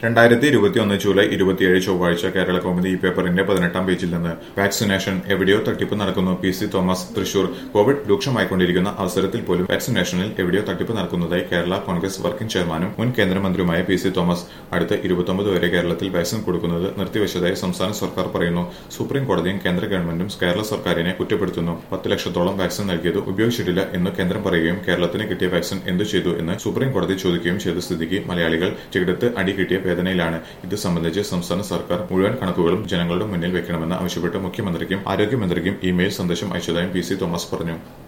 2021 July 27 ചൊവ്വാഴ്ച കേരള കൗമുദി ഈ പേപ്പറിന്റെ 18-ാം പേജിൽ നിന്ന് വാക്സിനേഷൻ എവിടെയോ തട്ടിപ്പ് നടക്കുന്നു. PC തോമസ്, തൃശൂർ. കോവിഡ് രൂക്ഷമായിക്കൊണ്ടിരിക്കുന്ന അവസരത്തിൽ പോലും വാക്സിനേഷനിൽ എവിടെയോ തട്ടിപ്പ് നടക്കുന്നതായി കേരള കോൺഗ്രസ് വർക്കിംഗ് ചെയർമാനും മുൻ കേന്ദ്രമന്ത്രിയുമായ PC തോമസ്. അടുത്ത 29 വരെ കേരളത്തിൽ വാക്സിൻ കൊടുക്കുന്നത് നിർത്തിവച്ചതായി സംസ്ഥാന സർക്കാർ പറയുന്നു. സുപ്രീം കോടതിയും കേന്ദ്ര ഗവൺമെന്റും കേരള സർക്കാരിനെ കുറ്റപ്പെടുത്തുന്നു. 10 ലക്ഷത്തോളം വാക്സിൻ നൽകിയത് ഉപയോഗിച്ചിട്ടില്ല എന്ന് കേന്ദ്രം പറയുകയും കേരളത്തിന് കിട്ടിയ വാക്സിൻ എന്തു ചെയ്തു എന്ന് സുപ്രീം കോടതി ചോദിക്കുകയും ചെയ്ത സ്ഥിതിക്ക് മലയാളികൾ ചെകിടത്ത് അടി കിട്ടിയ വേദനയിലാണ്. ഇത് സംബന്ധിച്ച് സംസ്ഥാന സർക്കാർ മുഴുവൻ കണക്കുകളും ജനങ്ങളുടെ മുന്നിൽ വെക്കണമെന്ന് ആവശ്യപ്പെട്ട് മുഖ്യമന്ത്രിക്കും ആരോഗ്യമന്ത്രിക്കും ഇമെയിൽ സന്ദേശം അയച്ചതായും PC തോമസ് പറഞ്ഞു.